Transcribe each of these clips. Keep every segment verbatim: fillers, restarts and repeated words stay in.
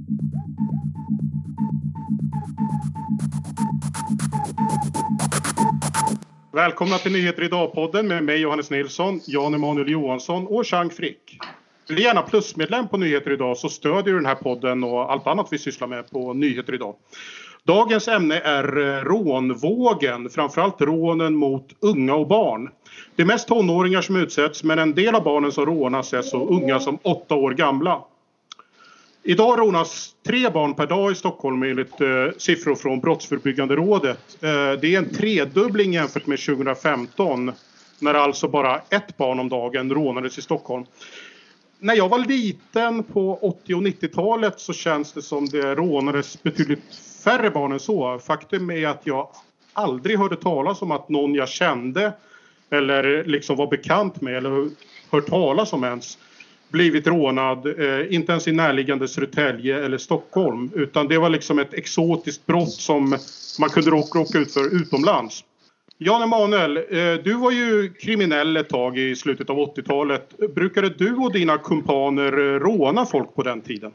Välkomna till Nyheter idag-podden med mig Johannes Nilsson, Jan Emanuel Johansson och Jean Frick. Bli gärna plusmedlem på Nyheter idag så stödjer du den här podden och allt annat vi sysslar med på Nyheter idag. Dagens ämne är rånvågen, framförallt rånen mot unga och barn. Det är mest tonåringar som utsätts, men en del av barnen som rånas är så unga som åtta år gamla. Idag rånas tre barn per dag i Stockholm enligt eh, siffror från Brottsförebyggande rådet. Eh, det är en tredubbling jämfört med tjugohundrafemton när alltså bara ett barn om dagen rånades i Stockholm. När jag var liten på åttio- och nittiotalet så känns det som det rånades betydligt färre barn än så. Faktum är att jag aldrig hörde talas om att någon jag kände eller liksom var bekant med eller hört talas om ens blivit rånad, eh, inte ens i närliggande Södertälje eller Stockholm, utan det var liksom ett exotiskt brott som man kunde råka, råka ut för utomlands. Jan Emanuel, eh, du var ju kriminell ett tag i slutet av åttiotalet. Brukade du och dina kumpaner råna folk på den tiden?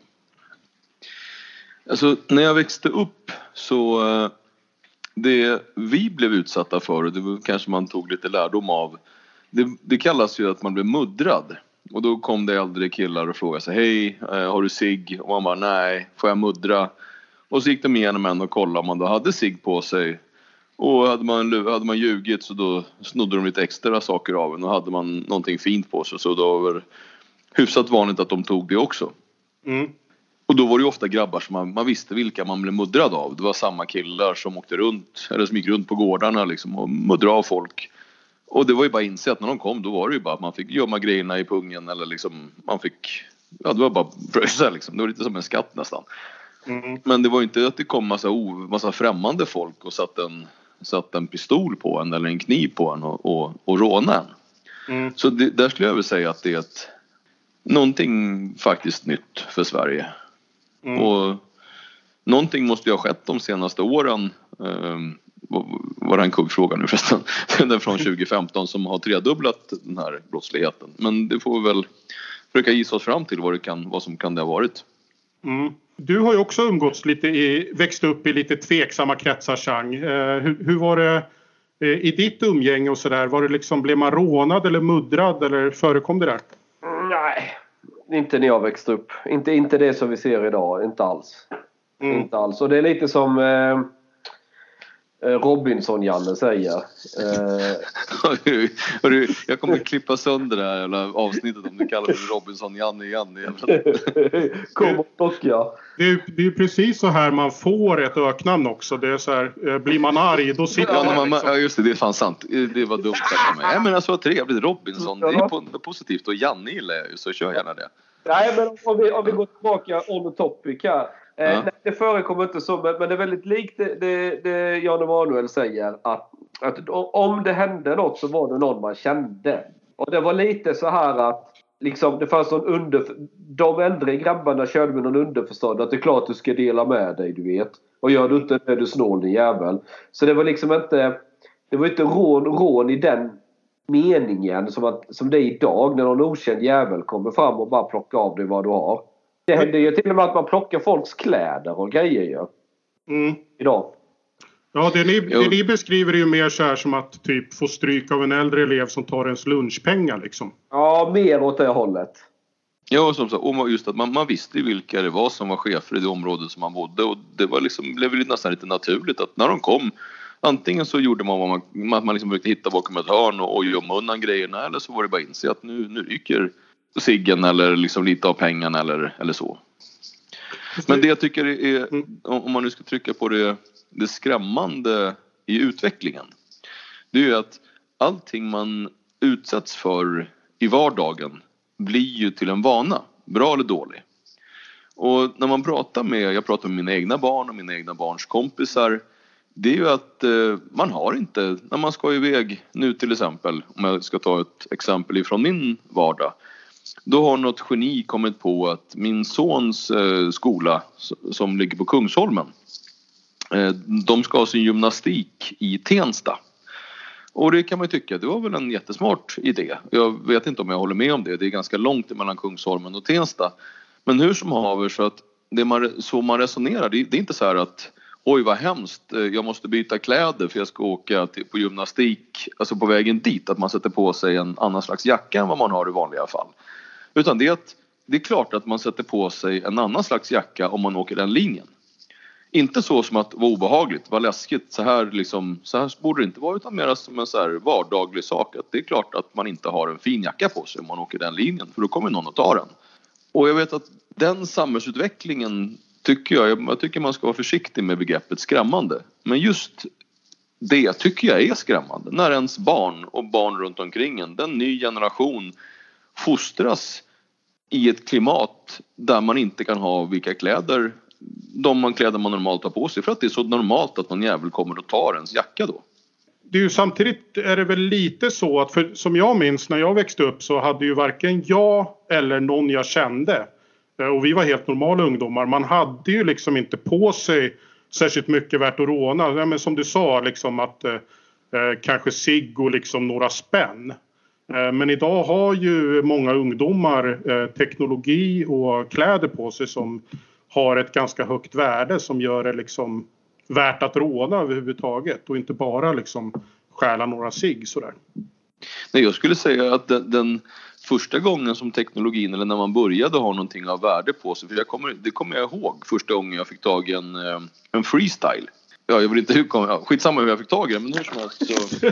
Alltså, när jag växte upp så eh, det vi blev utsatta för, och det var, kanske man tog lite lärdom av, det, det kallas ju att man blev muddrad. Och då kom det äldre killar och frågade sig, hej, har du cigg? Och man bara, nej, får jag muddra? Och så gick de igenom en och kollade om man då hade cigg på sig. Och hade man, hade man ljugit så då snodde de lite extra saker av en. Och hade man någonting fint på sig så då var det hyfsat vanligt att de tog det också. Mm. Och då var det ju ofta grabbar som man, man visste vilka man blev muddrad av. Det var samma killar som åkte runt, eller som gick runt på gårdarna liksom, och muddrade av folk. Och det var ju bara inse att när de kom då var det ju bara att man fick gömma grejerna i pungen eller liksom man fick, ja det var bara brösa liksom, det var lite som en skatt nästan. Mm. Men det var ju inte att det kom massa, massa främmande folk och satt en, satt en pistol på en eller en kniv på en och, och, och råna en. Mm. Så det, där skulle jag väl säga att det är ett, någonting faktiskt nytt för Sverige. Mm. Och någonting måste ju ha skett de senaste åren. Um, var det en kuggfråga nu förresten. Den från tjugo femton som har tredubblat den här brottsligheten. Men det får vi väl försöka gissa oss fram till vad, det kan, vad som kan det ha varit. Mm. Du har ju också umgåtts lite i, växt upp i lite tveksamma kretsar, Chang. Eh, hur, hur var det eh, i ditt umgänge och sådär? Var det liksom, blev man rånad eller muddrad eller förekom det där? Nej, inte när jag växte upp. Inte, inte det som vi ser idag, inte alls. Mm. Inte alls. Och det är lite som eh, Robinson-Janne säger. Eh. Jag kommer att klippa sönder det här eller avsnittet om du kallar det Robinson-Janne igen. Kom och plocka. Det är, det är precis så här man får ett öknamn också. Det är så här, blir man arg då sitter ja, man man, liksom. Ja just det, det är fan sant. Det var dumt sagt mig. Ja, men alltså vad trevligt, Robinson, det är positivt och Janne gillar jag ju, så kör gärna det. Nej, men om vi, om vi går tillbaka on the topic här. Eh, ja. Nej, det förekommer inte så, men, men det är väldigt likt det, det, det Jan Emanuel säger. Att, att om det hände något så var det någon man kände. Och det var lite så här att liksom, det fanns någon under... De äldre grabbarna körde med någon underförstånd att det är klart du ska dela med dig, du vet. Och gör du inte det, du snål din jävel. Så det var liksom inte... Det var inte rån, rån i den meningen som, att, som det är idag när någon okänd jävel kommer fram och bara plockar av dig vad du har. Det händer ju till och med att man plockar folks kläder och grejer ju. Mm. Idag. Ja, det ni, det ni beskriver är ju mer så här som att typ få stryk av en äldre elev som tar ens lunchpengar liksom. Ja, mer åt det hållet. Ja, som så, och just att man, man visste vilka det var som var chefer i det området som man bodde. Och det var liksom, blev väl nästan lite naturligt att när de kom, antingen så gjorde man vad man, man, man liksom försökte hitta bakom ett hörn och, och gömma undan grejerna. Eller så var det bara att inse att nu, nu ryker ciggen eller liksom lite av pengarna eller, eller så. Men det jag tycker är, om man nu ska trycka på det, det skrämmande i utvecklingen, det är ju att allting man utsätts för i vardagen blir ju till en vana, bra eller dålig. Och när man pratar med, jag pratar med mina egna barn och mina egna barns kompisar, det är ju att eh, man har inte, när man ska iväg nu till exempel, om jag ska ta ett exempel ifrån min vardag, då har något geni kommit på att min sons eh, skola som ligger på Kungsholmen, eh, de ska ha sin gymnastik i Tensta. Och det kan man ju tycka, det var väl en jättesmart idé. Jag vet inte om jag håller med om det, det är ganska långt mellan Kungsholmen och Tensta. Men hur som haver, så att det man, så man resonerar, det, det är inte så här att oj vad hemskt, jag måste byta kläder för jag ska åka till, på gymnastik, alltså på vägen dit, att man sätter på sig en annan slags jacka än vad man har i vanliga fall. Utan det är att det är klart att man sätter på sig en annan slags jacka om man åker den linjen. Inte så som att vara obehagligt, vara läskigt, så här, liksom, så här borde det inte vara, utan mer som en så här vardaglig sak. Att det är klart att man inte har en fin jacka på sig om man åker den linjen, för då kommer någon att ta den. Och jag vet att den samhällsutvecklingen tycker jag, jag tycker man ska vara försiktig med begreppet skrämmande. Men just det tycker jag är skrämmande. När ens barn och barn runt omkring en, den ny generation fostras i ett klimat där man inte kan ha vilka kläder, de man kläder man normalt har på sig, för att det är så normalt att någon jävel kommer och tar ens jacka då. Det är ju samtidigt är det väl lite så att för, som jag minns när jag växte upp så hade ju varken jag eller någon jag kände, och vi var helt normala ungdomar, man hade ju liksom inte på sig särskilt mycket värt att råna. Ja, men som du sa liksom att eh, kanske cigg och liksom några spänn. Eh, men idag har ju många ungdomar eh, teknologi och kläder på sig som har ett ganska högt värde som gör det liksom värt att råna överhuvudtaget och inte bara liksom stjäla några cigg sådär. Nej, jag skulle säga att den, den första gången som teknologin, eller när man började ha någonting av värde på sig, för jag kommer, det kommer jag ihåg första gången jag fick tag i en, en freestyle. Ja, jag vill inte hur kom, ja, skitsamma hur jag fick tag i den, men hur som helst så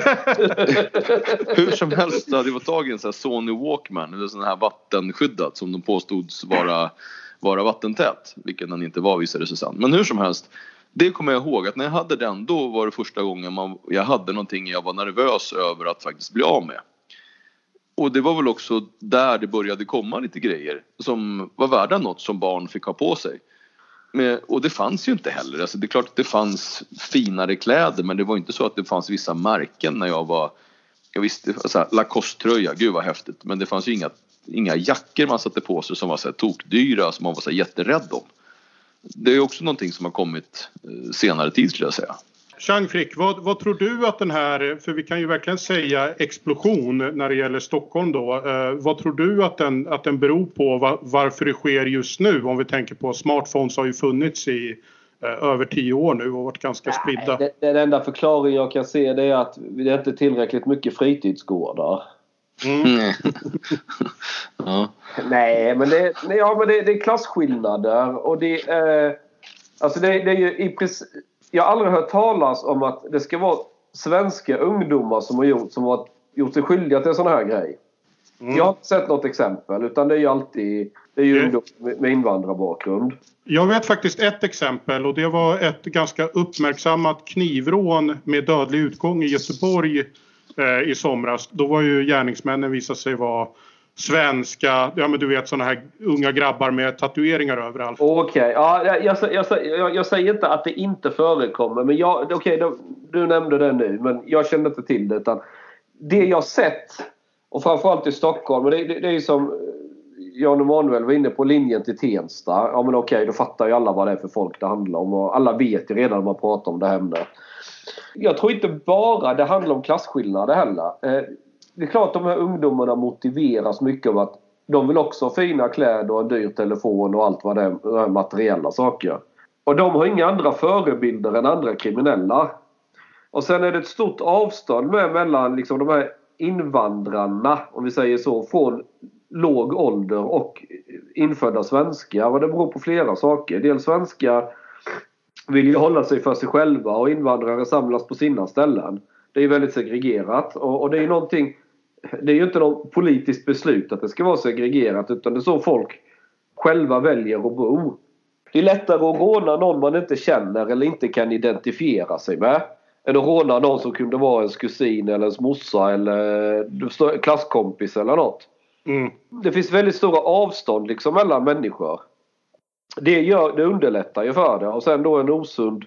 hur som helst hade jag fått tag i en sån här Sony Walkman, eller sån här vattenskyddad som de påstods vara vara vattentät, vilket den inte var, visade sig sen. Men hur som helst, det kommer jag ihåg att när jag hade den, då var det första gången man, jag hade någonting jag var nervös över att faktiskt bli av med. Och det var väl också där det började komma lite grejer som var värda något som barn fick ha på sig. Men, och det fanns ju inte heller. Alltså det är klart att det fanns finare kläder, men det var inte så att det fanns vissa märken när jag var, jag visste, alltså, Lacoste-tröja, gud vad häftigt. Men det fanns ju inga, inga jackor man satte på sig som var så här tokdyra, som man var så här jätterädd om. Det är också någonting som har kommit senare tid, skulle jag säga. Chang Frick, vad, vad tror du att den här, för vi kan ju verkligen säga explosion när det gäller Stockholm då. Eh, vad tror du att den, att den beror på, var, varför det sker just nu? Om vi tänker på smartphones har ju funnits i eh, över tio år nu och varit ganska spridda. Nej, det, den enda förklaring jag kan se det är att det är inte tillräckligt mycket fritidsgårdar. Mm. Ja. Nej, men, det, nej, ja, men det, det är klasskillnader och det är, alltså det, det är ju i princip, jag har aldrig hört talas om att det ska vara svenska ungdomar som har gjort, som har gjort sig skyldiga till en sån här grej. Mm. Jag har inte sett något exempel, utan det är ju alltid, det är ju mm. ungdomar med invandrarbakgrund. Jag vet faktiskt ett exempel, och det var ett ganska uppmärksammat knivrån med dödlig utgång i Göteborg eh, i somras. Då var ju gärningsmännen visade sig vara svenska, ja men du vet sådana här unga grabbar med tatueringar överallt. Okej, okay. Ja, jag, jag, jag, jag, jag säger inte att det inte förekommer, men jag, okej, okay, du nämnde det nu, men jag kände inte till det, utan det jag sett, och framförallt i Stockholm, och det, det, det är ju som Jan Emanuel var inne på, linjen till Tensta. Ja men okej, okay, då fattar ju alla vad det är för folk det handlar om, och alla vet ju redan när man pratar om det här. Jag tror inte bara det handlar om klasskillnader heller. Det är klart att de här ungdomarna motiveras mycket av att de vill också ha fina kläder och en dyr telefon och allt vad det är, materiella saker. Och de har inga andra förebilder än andra kriminella. Och sen är det ett stort avstånd med mellan liksom de här invandrarna, om vi säger så, från låg ålder och infödda svenskar. Och det beror på flera saker. Dels svenskar vill ju hålla sig för sig själva och invandrare samlas på sina ställen. Det är väldigt segregerat, och, och det är någonting, det är ju inte något politiskt beslut att det ska vara segregerat, utan det är så folk själva väljer att bo. Det är lättare att råna någon man inte känner eller inte kan identifiera sig med än att råna någon som kunde vara ens kusin eller ens morsa eller klasskompis eller något. Mm. Det finns väldigt stora avstånd liksom mellan människor. Det, gör, det underlättar ju för det. Och sen då en osund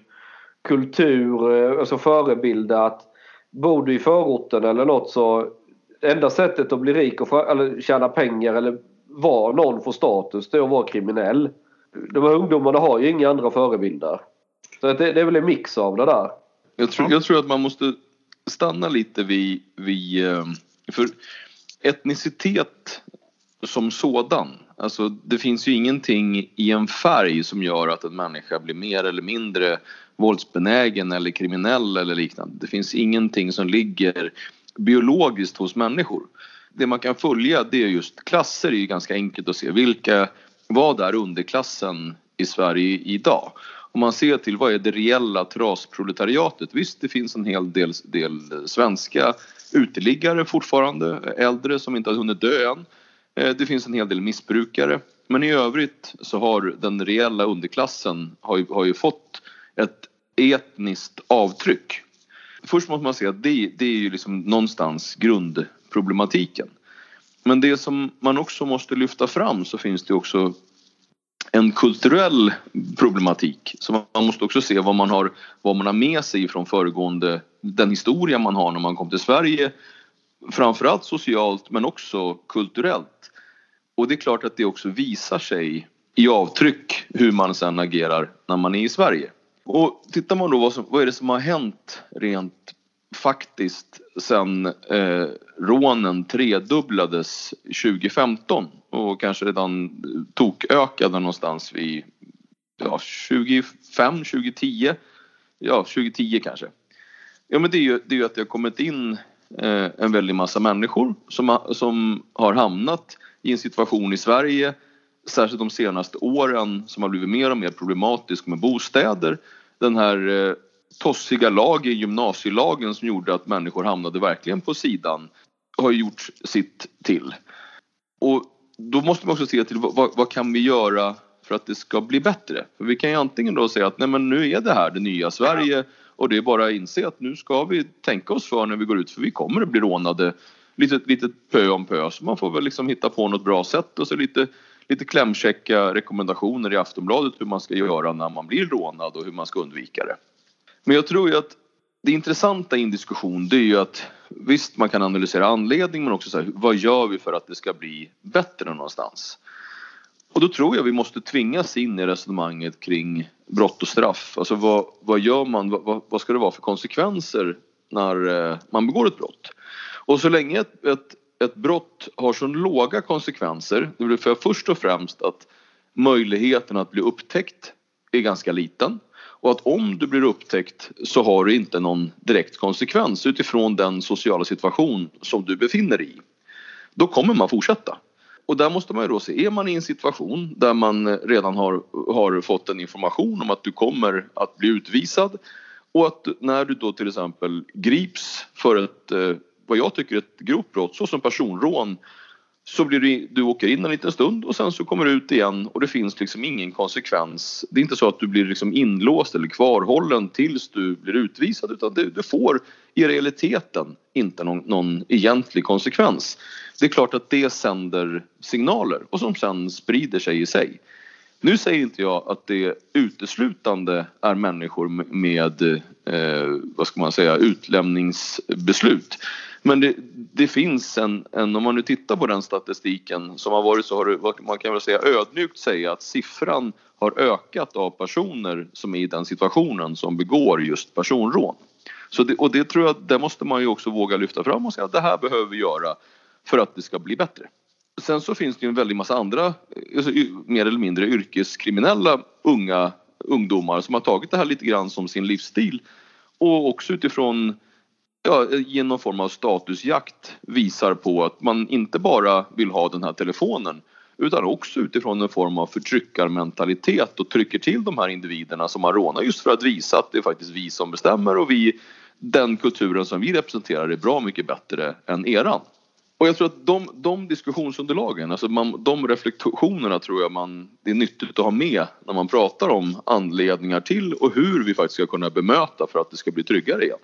kultur, alltså förebilda att bor du i förorten eller något, så enda sättet att bli rik och för, eller tjäna pengar eller vara någon för status, det är att vara kriminell. De här ungdomarna har ju inga andra förebilder. Så det, det är väl en mix av det där. Jag tror, jag tror att man måste stanna lite vid, vid för etnicitet som sådan. Alltså det finns ju ingenting i en färg som gör att en människa blir mer eller mindre våldsbenägen eller kriminell eller liknande. Det finns ingenting som ligger biologiskt hos människor. Det man kan följa, det är just klasser. Det är ju ganska enkelt att se vilka, vad är underklassen i Sverige idag. Om man ser till vad är det reella trasproletariatet. Visst, det finns en hel del, del svenska uteliggare fortfarande, äldre som inte har hunnit dö än. Det finns en hel del missbrukare. Men i övrigt så har den reella underklassen har ju, har ju fått ett etniskt avtryck. Först måste man säga att det, det är ju liksom någonstans grundproblematiken. Men det som man också måste lyfta fram, så finns det också en kulturell problematik. Så man måste också se vad man har, vad man har med sig från föregående, den historia man har när man kom till Sverige. Framförallt socialt men också kulturellt. Och det är klart att det också visar sig i avtryck hur man sedan agerar när man är i Sverige. Och tittar man då vad, som, vad är det som har hänt rent faktiskt sedan eh, rånen tredubblades tjugo femton och kanske redan tokökade någonstans vid ja, tjugofem tjugo-tio, ja tjugo-tio kanske. Ja, men det är ju, det är ju att det har kommit in eh, en väldig massa människor som, ha, som har hamnat i en situation i Sverige, särskilt de senaste åren, som har blivit mer och mer problematisk med bostäder. Den här eh, tossiga lagen, gymnasielagen, som gjorde att människor hamnade verkligen på sidan, har gjort sitt till. Och då måste man också se till vad, vad kan vi göra för att det ska bli bättre. För vi kan ju antingen då säga att nej, men nu är det här det nya Sverige, och det är bara att inse att nu ska vi tänka oss för när vi går ut, för vi kommer att bli rånade lite, lite pö om pö. Så man får väl liksom hitta på något bra sätt och så lite, lite klämchecka rekommendationer i Aftonbladet hur man ska göra när man blir rånad och hur man ska undvika det. Men jag tror ju att det intressanta i en diskussion, det är ju att visst, man kan analysera anledning, men också så här, vad gör vi för att det ska bli bättre någonstans? Och då tror jag vi måste tvingas in i resonemanget kring brott och straff. Alltså vad, vad gör man, vad, vad ska det vara för konsekvenser när eh, man begår ett brott? Och så länge ett, ett, ett brott har så låga konsekvenser, det blir för först och främst att möjligheten att bli upptäckt är ganska liten. Och att om du blir upptäckt så har du inte någon direkt konsekvens utifrån den sociala situation som du befinner dig i. Då kommer man fortsätta. Och där måste man ju då se, är man i en situation där man redan har, har fått en information om att du kommer att bli utvisad, och att när du då till exempel grips för ett, vad jag tycker är ett grovt brott, så som personrån, så blir du, du åker in en liten stund och sen så kommer du ut igen och det finns liksom ingen konsekvens. Det är inte så att du blir liksom inlåst eller kvarhållen tills du blir utvisad, utan du, du får i realiteten inte någon, någon egentlig konsekvens. Det är klart att det sänder signaler och som sen sprider sig i sig. Nu säger inte jag att det uteslutande är människor med eh, vad ska man säga, utlämningsbeslut. Men det, det finns en, en, om man nu tittar på den statistiken som har varit, så har det, man kan väl säga ödmjukt säga att siffran har ökat av personer som är i den situationen som begår just personrån. Så det, och det tror jag, det måste man ju också våga lyfta fram och säga att det här behöver vi göra för att det ska bli bättre. Sen så finns det ju en väldig massa andra, alltså, mer eller mindre yrkeskriminella unga ungdomar som har tagit det här lite grann som sin livsstil, och också utifrån ja, genom form av statusjakt visar på att man inte bara vill ha den här telefonen, utan också utifrån en form av förtryckarmentalitet och trycker till de här individerna som man rånar, just för att visa att det är faktiskt vi som bestämmer, och vi, den kulturen som vi representerar är bra mycket bättre än eran. Och jag tror att de, de diskussionsunderlagen, alltså man, de reflektionerna tror jag man, det är nyttigt att ha med när man pratar om anledningar till och hur vi faktiskt ska kunna bemöta för att det ska bli tryggare igen.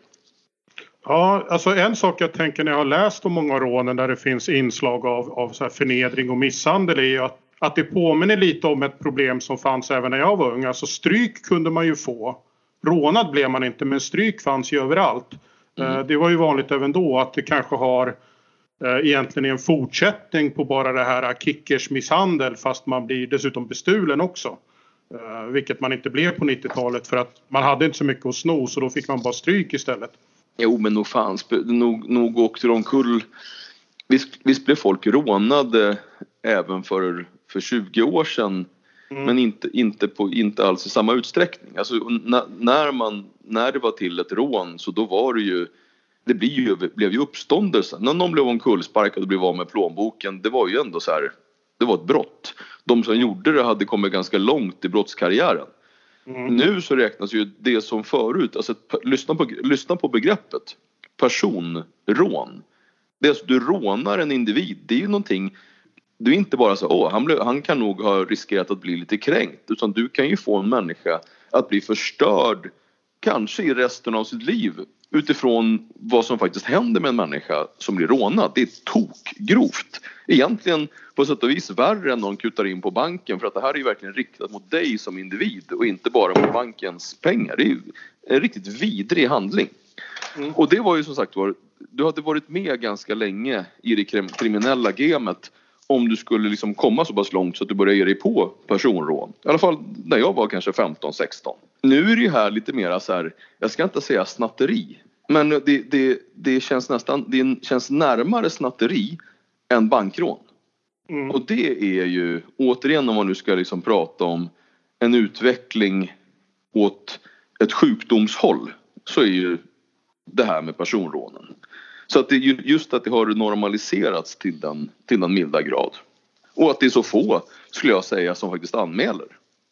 Ja, alltså en sak jag tänker när jag har läst om många rånen där det finns inslag av, av så här förnedring och misshandel är ju att, att det påminner lite om ett problem som fanns även när jag var ung. Alltså stryk kunde man ju få. Rånad blev man inte, men stryk fanns ju överallt. Mm. Det var ju vanligt även då att det kanske har egentligen en fortsättning på bara det här kickers misshandel, fast man blir dessutom bestulen också. Vilket man inte blev på nittiotalet för att man hade inte så mycket att sno, så då fick man bara stryk istället. Jo, men nog fanns, nog, nog åkte de kull. Visst, visst blev folk rånade även för, för tjugo år sedan. Mm. Men inte, inte, på, inte alls i samma utsträckning. Alltså, när, när, man, när det var till ett rån så då var det ju, det blev ju, blev ju uppståndelse. När någon blev omkullsparkad och blev av med plånboken, det var ju ändå så här, det var ett brott. De som gjorde det hade kommit ganska långt i brottskarriären. Mm. Nu så räknas ju det som förut, alltså lyssna på, lyssna på begreppet personrån. Det är alltså, du rånar en individ, det är ju någonting. Du är inte bara så, åh, han, blev, han kan nog ha riskerat att bli lite kränkt. Utan du kan ju få en människa att bli förstörd, kanske i resten av sitt liv. Utifrån vad som faktiskt händer med en människa som blir rånad. Det är tokgrovt. Egentligen på sätt och vis värre än någon kutar in på banken. För att det här är ju verkligen riktat mot dig som individ. Och inte bara mot bankens pengar. Det är ju en riktigt vidrig handling. Mm. Och det var ju som sagt var, du hade varit med ganska länge i det kriminella gamet. Om du skulle liksom komma så pass långt så att du börjar ge dig på personrån. I alla fall när jag var kanske femton sexton. Nu är det ju här lite mer så här, jag ska inte säga snatteri. Men det, det, det känns nästan, det känns närmare snatteri än bankrån. Mm. Och det är ju, återigen om man nu ska liksom prata om en utveckling åt ett sjukdomshåll. Så är ju det här med personrånen. Så att det är just att det har normaliserats till den, till den milda grad. Och att det är så få, skulle jag säga, som faktiskt anmäler.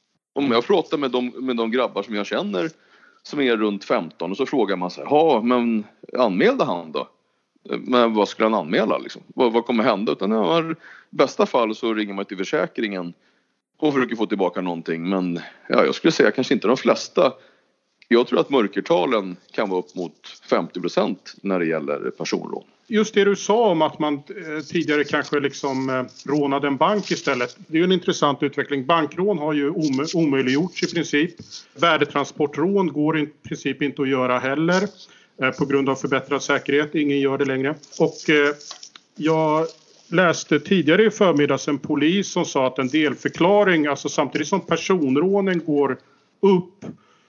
Om jag pratar med de, med de grabbar som jag känner som är runt femton och så frågar man sig, ja men anmälde han då? Men vad skulle han anmäla liksom? Vad, vad kommer hända? Utan ja, i bästa fall så ringer man till försäkringen och försöker få tillbaka någonting. Men ja, jag skulle säga kanske inte de flesta. Jag tror att mörkertalen kan vara upp mot femtio procent när det gäller personrån. Just det du sa om att man tidigare kanske liksom eh, rånade en bank istället. Det är ju en intressant utveckling. Bankrån har ju omö- omöjliggjorts i princip. Värdetransportrån går i princip inte att göra heller. Eh, på grund av förbättrad säkerhet. Ingen gör det längre. Och eh, jag läste tidigare i förmiddags en polis som sa att en delförklaring, alltså samtidigt som personrånen går upp,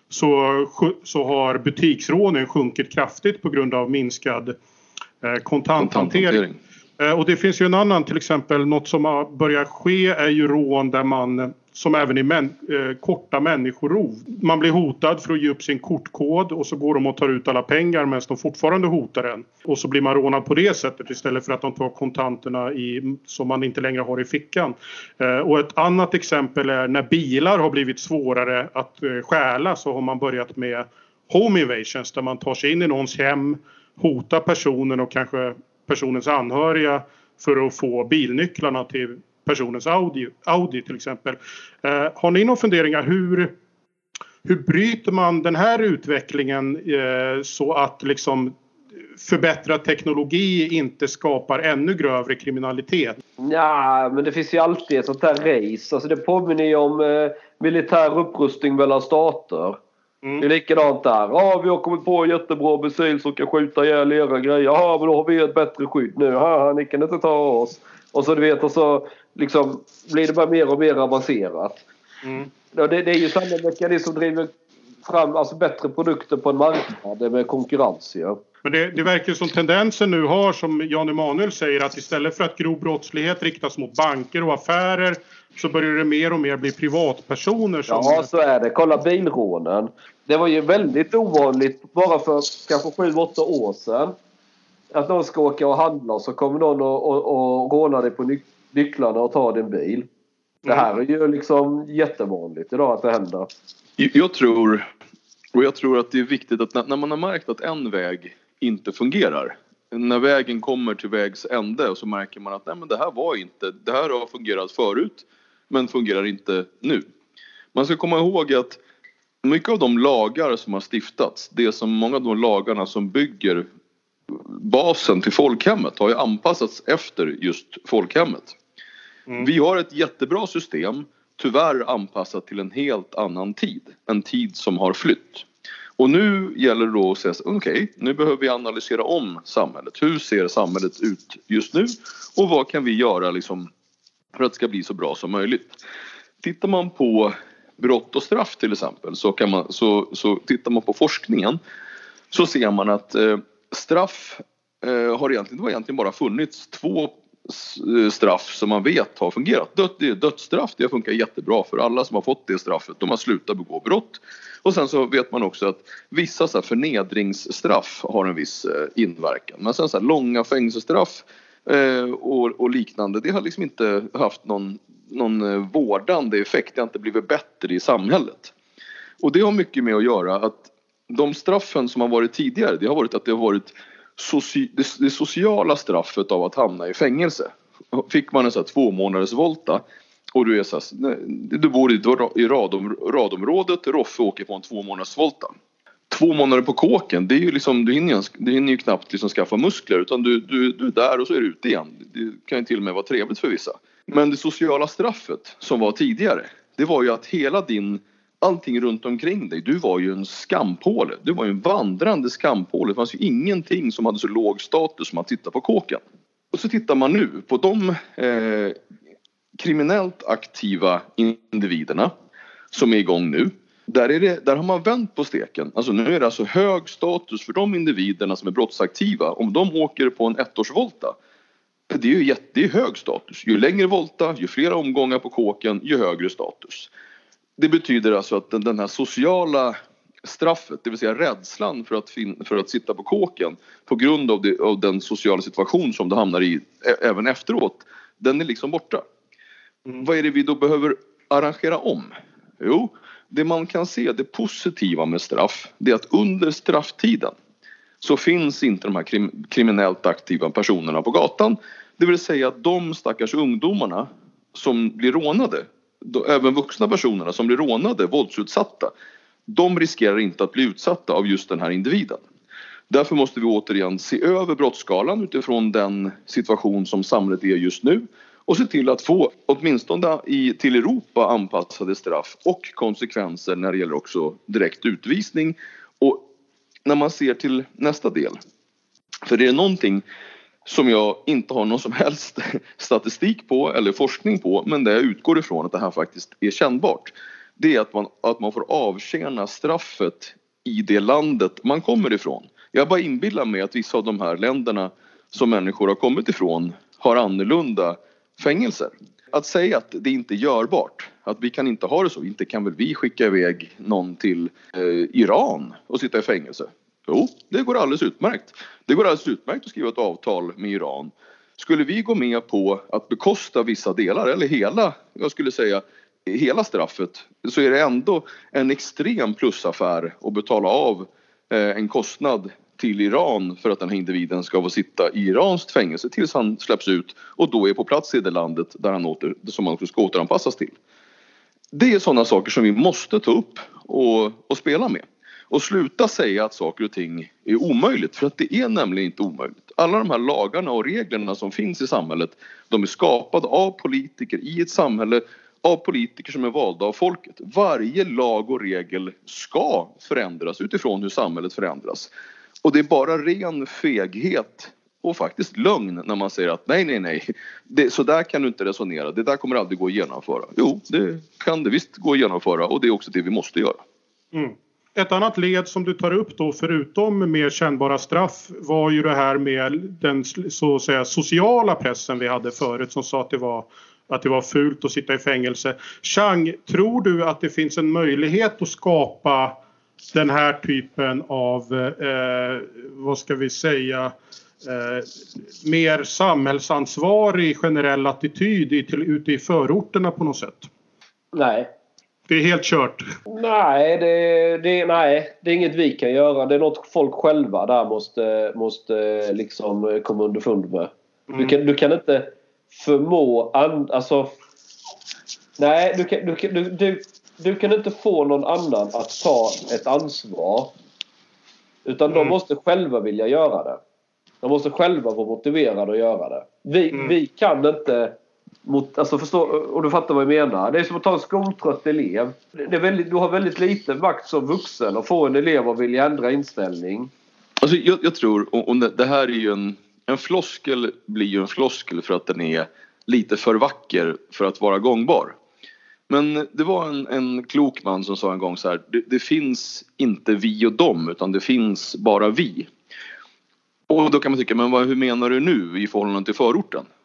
Så, så har butiksrånen sjunkit kraftigt på grund av minskad eh, kontanthantering. Eh, och det finns ju en annan, till exempel något som har börjat ske är ju rån där man, som även i män, eh, korta människorov. Man blir hotad för att ge upp sin kortkod och så går de och tar ut alla pengar medan de fortfarande hotar en. Och så blir man rånad på det sättet istället för att de tar kontanterna i, som man inte längre har i fickan. Eh, och ett annat exempel är när bilar har blivit svårare att eh, stjäla, så har man börjat med home invasions där man tar sig in i någons hem, hotar personen och kanske personens anhöriga för att få bilnycklarna till personens Audi, Audi till exempel. Eh, har ni några funderingar hur, hur bryter man den här utvecklingen eh, så att liksom förbättrad teknologi inte skapar ännu grövre kriminalitet? Ja, men det finns ju alltid ett sånt här race. Alltså det påminner ju om eh, militär upprustning mellan stater. Mm. Det är likadant där. Ja, vi har kommit på en jättebra missil som kan skjuta ihjäl era grejer. Ja, men då har vi ett bättre skydd nu. Ja, ni kan inte ta oss. Och så du vet, och så liksom blir det bara mer och mer avancerat. Mm. Ja, det, det är ju samma mekanism som driver fram alltså bättre produkter på en marknad med konkurrens. Ja. Men det, det verkar som tendensen nu har, som Jan Emanuel säger, att istället för att grov brottslighet riktas mot banker och affärer så börjar det mer och mer bli privatpersoner som... Ja, så är det. Kolla bilrånen. Det var ju väldigt ovanligt bara för kanske sju åtta år sedan att någon ska åka och handla och så kommer någon och, och, och rånar dig på ny- nycklarna och tar din bil. Det här är ju liksom jättevanligt idag att det händer. Jag tror, och jag tror att det är viktigt att när, när man har märkt att en väg inte fungerar, när vägen kommer till vägs ände och så märker man att nej, men det här var inte, det här har fungerat förut men fungerar inte nu. Man ska komma ihåg att mycket av de lagar som har stiftats, det som många av de lagarna som bygger basen till folkhemmet har ju anpassats efter just folkhemmet. Mm. Vi har ett jättebra system, tyvärr anpassat till en helt annan tid. En tid som har flytt. Och nu gäller det då att säga, okej, okay, nu behöver vi analysera om samhället. Hur ser samhället ut just nu? Och vad kan vi göra liksom för att det ska bli så bra som möjligt? Tittar man på brott och straff till exempel, så, kan man, så, så tittar man på forskningen, så ser man att eh, straff eh, har egentligen, det har egentligen bara funnits två straff som man vet har fungerat. Död, det är dödsstraff, det har funkat jättebra för alla som har fått det straffet. De har slutat begå brott. Och sen så vet man också att vissa så här förnedringsstraff har en viss eh, inverkan. Men sen så här långa fängelsestraff eh, och, och liknande, det har liksom inte haft någon, någon eh, vårdande effekt. Det har inte blivit bättre i samhället. Och det har mycket med att göra att de straffen som har varit tidigare, det har varit att det har varit soci, det, det sociala straffet av att hamna i fängelse. Fick man en så här två månaders volta och du är så här, du bor i, i radom, radområdet, Roffe åker på en två månaders volta. Två månader på kåken, det är ju liksom, du hinner, du hinner ju knappt liksom skaffa muskler, utan du, du, du är där och så är du ute igen. Det kan ju till och med vara trevligt för vissa. Men det sociala straffet som var tidigare, det var ju att hela din, allting runt omkring dig, du var ju en skampåle. Du var ju en vandrande skampåle. Det fanns ju ingenting som hade så låg status som att titta på kåken. Och så tittar man nu på de eh, kriminellt aktiva individerna som är igång nu. Där, är det, där har man vänt på steken. Alltså nu är det alltså hög status för de individerna som är brottsaktiva. Om de åker på en ettårsvolta, det är ju jätte, det är hög status. Ju längre volta, ju fler omgångar på kåken, ju högre status. Det betyder alltså att den, den här sociala straffet, det vill säga rädslan för att, fin, för att sitta på kåken på grund av, det, av den sociala situation som du hamnar i ä, även efteråt, den är liksom borta. Mm. Vad är det vi då behöver arrangera om? Jo, det man kan se, det positiva med straff, det är att under strafftiden så finns inte de här krim, kriminellt aktiva personerna på gatan. Det vill säga att de stackars ungdomarna som blir rånade, då, även vuxna personerna som blir rånade, våldsutsatta, de riskerar inte att bli utsatta av just den här individen. Därför måste vi återigen se över brottsskalan utifrån den situation som samhället är just nu och se till att få åtminstone i, till Europa anpassade straff och konsekvenser när det gäller också direkt utvisning. Och när man ser till nästa del, för det är någonting som jag inte har någon som helst statistik på eller forskning på, men där jag utgår ifrån att det här faktiskt är kännbart. Det är att man, att man får avtjäna straffet i det landet man kommer ifrån. Jag bara inbillar mig att vissa av de här länderna som människor har kommit ifrån har annorlunda fängelser. Att säga att det inte är görbart, att vi kan inte ha det så, inte kan väl vi skicka iväg någon till eh, Iran och sitta i fängelse. Jo, det går alldeles utmärkt. Det går alldeles utmärkt att skriva ett avtal med Iran. Skulle vi gå med på att bekosta vissa delar, eller hela, jag skulle säga hela straffet, så är det ändå en extrem plusaffär att betala av eh, en kostnad till Iran för att den här individen ska få sitta i iranskt fängelse tills han släpps ut och då är på plats i det landet där han åter, som han ska återanpassas till. Det är sådana saker som vi måste ta upp och, och spela med. Och sluta säga att saker och ting är omöjligt, för att det är nämligen inte omöjligt. Alla de här lagarna och reglerna som finns i samhället, de är skapade av politiker i ett samhälle, av politiker som är valda av folket. Varje lag och regel ska förändras utifrån hur samhället förändras. Och det är bara ren feghet och faktiskt lögn när man säger att nej, nej, nej, det, så där kan du inte resonera. Det där kommer aldrig gå att genomföra. Jo, det kan det visst gå att genomföra och det är också det vi måste göra. Mm. Ett annat led som du tar upp då, förutom mer kännbara straff, var ju det här med den så att säga sociala pressen vi hade förut som sa att det var, att det var fult att sitta i fängelse. Chang, tror du att det finns en möjlighet att skapa den här typen av, eh, vad ska vi säga, eh, mer samhällsansvarig generell attityd i, till, ute i förorterna på något sätt? Nej. Det är helt kört. Nej det, det, nej, det är inget vi kan göra. Det är något folk själva där måste, måste liksom komma underfund med. Mm. Du, kan, du kan inte förmå... And, alltså, nej, du kan, du, du, du, du kan inte få någon annan att ta ett ansvar. Utan mm. de måste själva vilja göra det. De måste själva vara motiverade att göra det. Vi, mm. vi kan inte... Mot, alltså förstå, och du fattar vad jag menar. Det är som att ta en skoltrött elev. Det är väldigt, du har väldigt lite makt som vuxen och få en elev att vilja ändra inställning. Alltså jag, jag tror, och, och det här är ju en, en floskel blir ju en floskel för att den är lite för vacker för att vara gångbar. Men det var en, en klok man som sa en gång så här: det, det finns inte vi och dem, utan det finns bara vi. Och då kan man tycka, men vad, hur menar du nu i förhållande till förorten?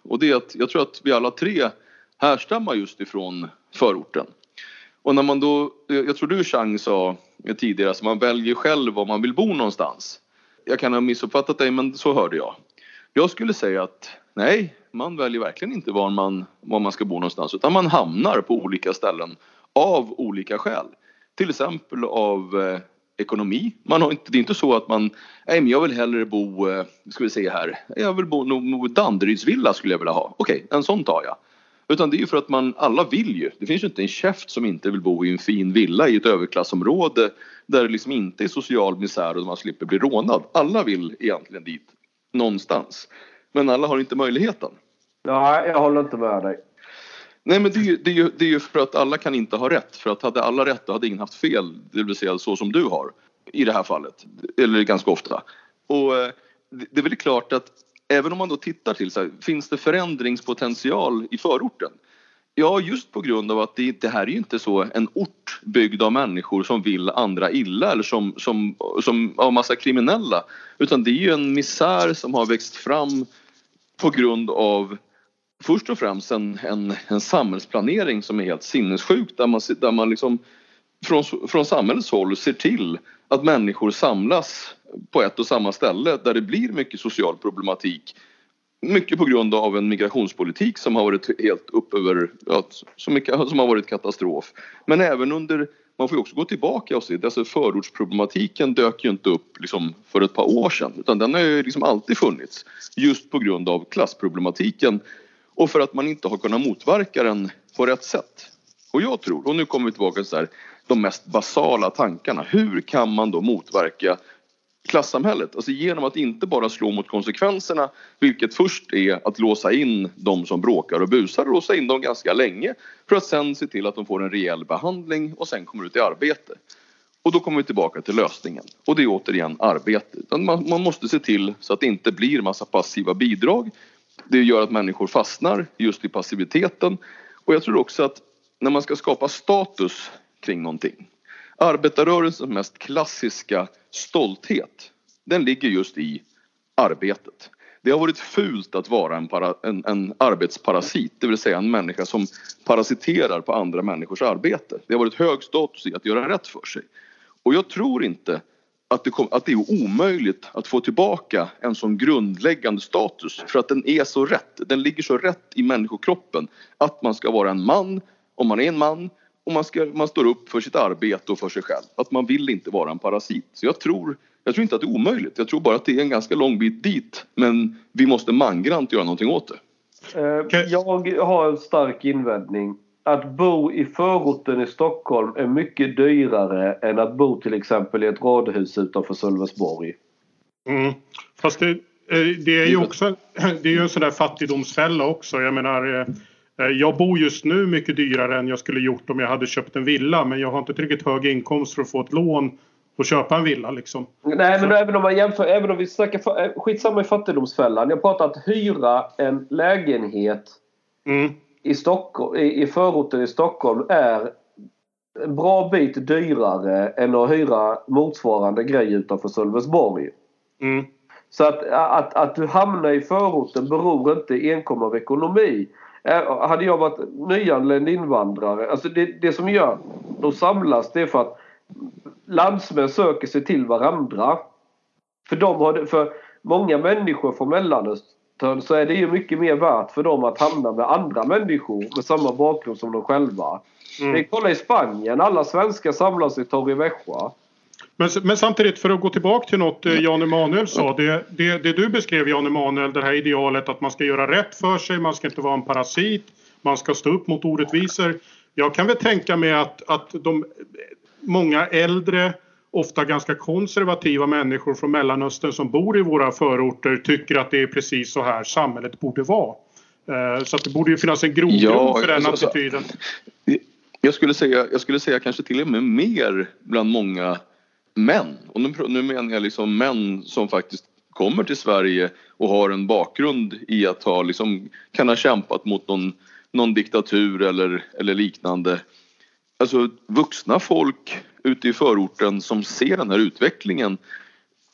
Och det är att jag tror att vi alla tre härstammar just ifrån förorten. Och när man då, jag tror du Chang sa tidigare, att man väljer själv var man vill bo någonstans. Jag kan ha missuppfattat dig, men så hörde jag. Jag skulle säga att nej, man väljer verkligen inte var man, var man ska bo någonstans. Utan man hamnar på olika ställen av olika skäl. Till exempel av eh, ekonomi. Man har inte, det är inte så att man, nej men jag vill hellre bo, eh, ska vi se här. Jag vill bo nog Danderydsvilla skulle jag vilja ha. Okej, en sån tar jag. Utan det är ju för att man, alla vill ju. Det finns ju inte en käft som inte vill bo i en fin villa i ett överklassområde. Där det liksom inte är social misär och man slipper bli rånad. Alla vill egentligen dit. Någonstans. Men alla har inte möjligheten. Nej, jag håller inte med dig. Nej, men det är, ju, det, är ju, det är ju för att alla kan inte ha rätt. För att hade alla rätt, då hade ingen haft fel. Det vill säga så som du har. I det här fallet. Eller ganska ofta. Och det är väl klart att även om man då tittar till så här, finns det förändringspotential i förorten? Ja, just på grund av att det, det här är ju inte så en ort byggd av människor som vill andra illa eller som, som, som av massa kriminella. Utan det är ju en misär som har växt fram på grund av först och främst en, en, en samhällsplanering som är helt sinnessjuk. Där man, där man liksom från, från samhällets håll ser till att människor samlas på ett och samma ställe där det blir mycket social problematik. Mycket på grund av en migrationspolitik som har varit helt upp över, ja, som, mycket, som har varit katastrof. Men även under, man får ju också gå tillbaka och se, alltså förortsproblematiken dök ju inte upp liksom för ett par år sedan. Utan den har ju liksom alltid funnits. Just på grund av klassproblematiken. Och för att man inte har kunnat motverka den på rätt sätt. Och jag tror, och nu kommer vi tillbaka till så här, de mest basala tankarna. Hur kan man då motverka klassamhället? Alltså genom att inte bara slå mot konsekvenserna, vilket först är att låsa in de som bråkar och busar, låsa in dem ganska länge för att sen se till att de får en rejäl behandling och sen kommer ut i arbete. Och då kommer vi tillbaka till lösningen. Och det är återigen arbete. Man, man måste se till så att det inte blir massa passiva bidrag. Det gör att människor fastnar just i passiviteten. Och jag tror också att när man ska skapa status kring någonting, arbetarrörelsens mest klassiska stolthet, den ligger just i arbetet. Det har varit fult att vara en, para, en, en arbetsparasit, det vill säga en människa som parasiterar på andra människors arbete. Det har varit hög status i att göra rätt för sig. Och jag tror inte att det, kom, att det är omöjligt att få tillbaka en sån grundläggande status, för att den är så rätt. Den ligger så rätt i människokroppen att man ska vara en man om man är en man. Och man, ska, man står upp för sitt arbete och för sig själv. Att man vill inte vara en parasit. Så jag tror, jag tror inte att det är omöjligt. Jag tror bara att det är en ganska lång bit dit. Men vi måste mangrant göra någonting åt det. Eh, jag har en stark invändning. Att bo i förorten i Stockholm är mycket dyrare än att bo till exempel i ett radhus utanför Sölvesborg. Mm. Fast det, det är ju också det är ju en sån där fattigdomsfälla också. Jag menar... Jag bor just nu mycket dyrare än jag skulle gjort om jag hade köpt en villa. Men jag har inte tillräckligt hög inkomst för att få ett lån och köpa en villa liksom. Nej, men även om man jämför, även om vi snackar skitsamma i fattigdomsfällan. Jag pratar att hyra en lägenhet mm. i, Stockholm, i, i förorten i Stockholm är en bra bit dyrare än att hyra motsvarande grej utanför Sölvesborg. Mm. Så att, att, att du hamnar i förorten beror inte enkom av ekonomi. Hade jag varit nyanländ invandrare, alltså det, det som gör, de samlas, det är för att landsmän söker sig till varandra. För, de har, för många människor från Mellanöstern så är det ju mycket mer värt för dem att hamna med andra människor med samma bakgrund som de själva. Mm. Vi kollar i Spanien, alla svenskar samlas i Torrevieja. Men, men samtidigt, för att gå tillbaka till något eh, Jan Emanuel sa, det, det, det du beskrev Jan Emanuel, det här idealet att man ska göra rätt för sig, man ska inte vara en parasit, man ska stå upp mot orättvisor. Jag kan väl tänka mig att, att de många äldre, ofta ganska konservativa människor från Mellanöstern som bor i våra förorter tycker att det är precis så här samhället borde vara. Eh, så att det borde ju finnas en grogrund ja, för den alltså, attityden. Jag skulle, säga, jag skulle säga kanske till och med mer bland många män, och nu, nu menar jag liksom män som faktiskt kommer till Sverige och har en bakgrund i att ha liksom, kan ha kämpat mot någon, någon diktatur eller, eller liknande. Alltså vuxna folk ute i förorten som ser den här utvecklingen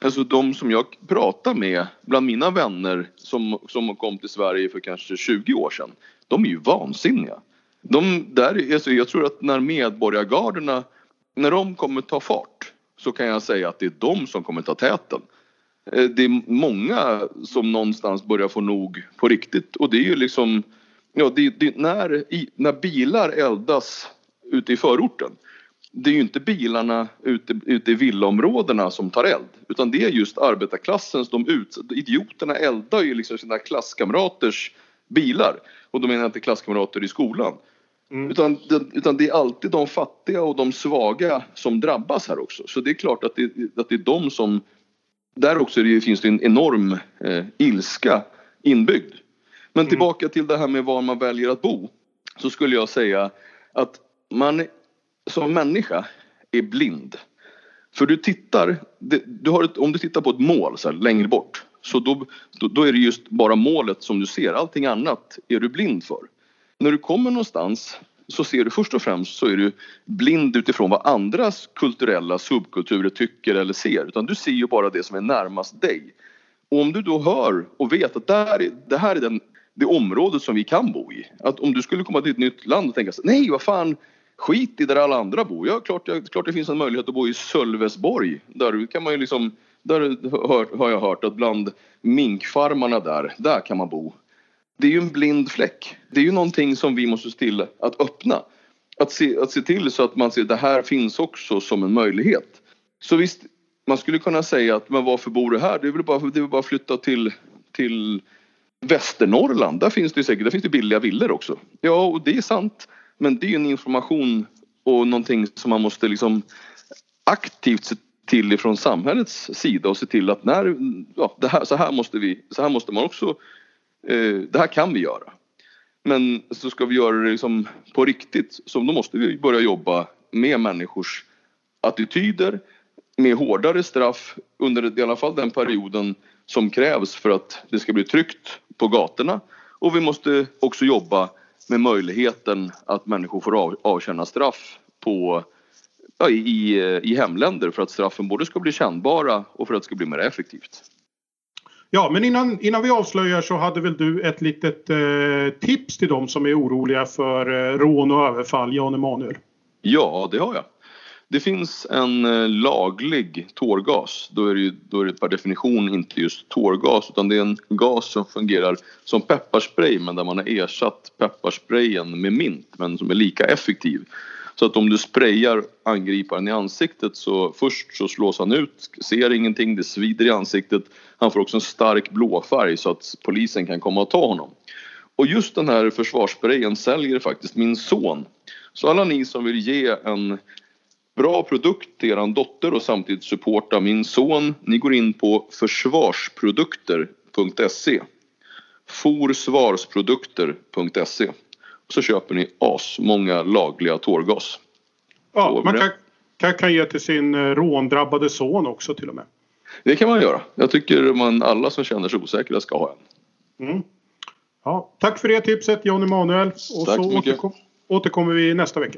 Alltså de som jag pratar med bland mina vänner som, som kom till Sverige för kanske tjugo år sedan. De är ju vansinniga. De där, alltså jag tror att när medborgargarderna, när de kommer ta fart, så kan jag säga att det är de som kommer ta täten. Det är många som någonstans börjar få nog på riktigt. Och det är ju liksom, ja, det, det, när, i, när bilar eldas ute i förorten. Det är ju inte bilarna ute, ute i villaområdena som tar eld. Utan det är just arbetarklassens, de ut, idioterna eldar ju liksom sina klasskamraters bilar. Och de menar inte klasskamrater i skolan. Mm. Utan, utan det är alltid de fattiga och de svaga som drabbas här också. Så det är klart att det, att det är de som, där också det finns det en enorm eh, ilska inbyggd. Men tillbaka till det här med var man väljer att bo. Så skulle jag säga att man som människa är blind. För du tittar, du har ett, om du tittar på ett mål så här, längre bort. Så då, då, då är det just bara målet som du ser. Allting annat är du blind för. När du kommer någonstans så ser du först och främst så är du blind utifrån vad andras kulturella subkulturer tycker eller ser. Utan du ser ju bara det som är närmast dig. Och om du då hör och vet att det här är, det här är den, det området som vi kan bo i. Att om du skulle komma till ett nytt land och tänka så, nej vad fan, skit i där alla andra bor. Ja, klart, klart det finns en möjlighet att bo i Sölvesborg. Där kan man ju liksom, där hör, har jag hört att bland minkfarmarna där, där kan man bo. Det är ju en blind fläck. Det är ju någonting som vi måste se till att öppna. Att se, att se till så att man ser att det här finns också som en möjlighet. Så visst, man skulle kunna säga att men varför bor du här? Det är väl bara, det är väl bara att flytta till, till Västernorrland. Där finns det säkert, där finns det billiga villor också. Ja, och det är sant. Men det är ju en information och någonting som man måste liksom aktivt se till ifrån samhällets sida och se till att när, ja, det här, så här måste vi, så här måste man också, eh, det här kan vi göra. Men så ska vi göra det liksom på riktigt, så då måste vi börja jobba med människors attityder, med hårdare straff under i alla fall den perioden som krävs för att det ska bli tryggt på gatorna. Och vi måste också jobba med möjligheten att människor får av, avtjäna straff på, ja, i, i hemländer för att straffen både ska bli kännbara och för att det ska bli mer effektivt. Ja, men innan, innan vi avslöjar så hade väl du ett litet eh, tips till dem som är oroliga för eh, rån och överfall, Jan Emanuel? Ja, det har jag. Det finns en eh, laglig tårgas. Då är, det ju, då är det per definition inte just tårgas, utan det är en gas som fungerar som pepparspray, men där man har ersatt pepparsprayen med mint, men som är lika effektiv. Så att om du sprayar angriparen i ansiktet så först så slås han ut, ser ingenting, det svider i ansiktet. Han får också en stark blåfärg så att polisen kan komma och ta honom. Och just den här försvarssprayen säljer faktiskt min son. Så alla ni som vill ge en bra produkt till er dotter och samtidigt supporta min son, ni går in på försvarsprodukter punkt se. forsvarsprodukter punkt se. Så köper ni asmånga lagliga tårgas. Ja, man kan, kan, kan ge till sin råndrabbade son också till och med. Det kan man göra. Jag tycker man alla som känner sig osäkra ska ha en. Mm. Ja, tack för det tipset, Jan Emanuel. Och tack så, så mycket. Återkom, återkommer vi nästa vecka.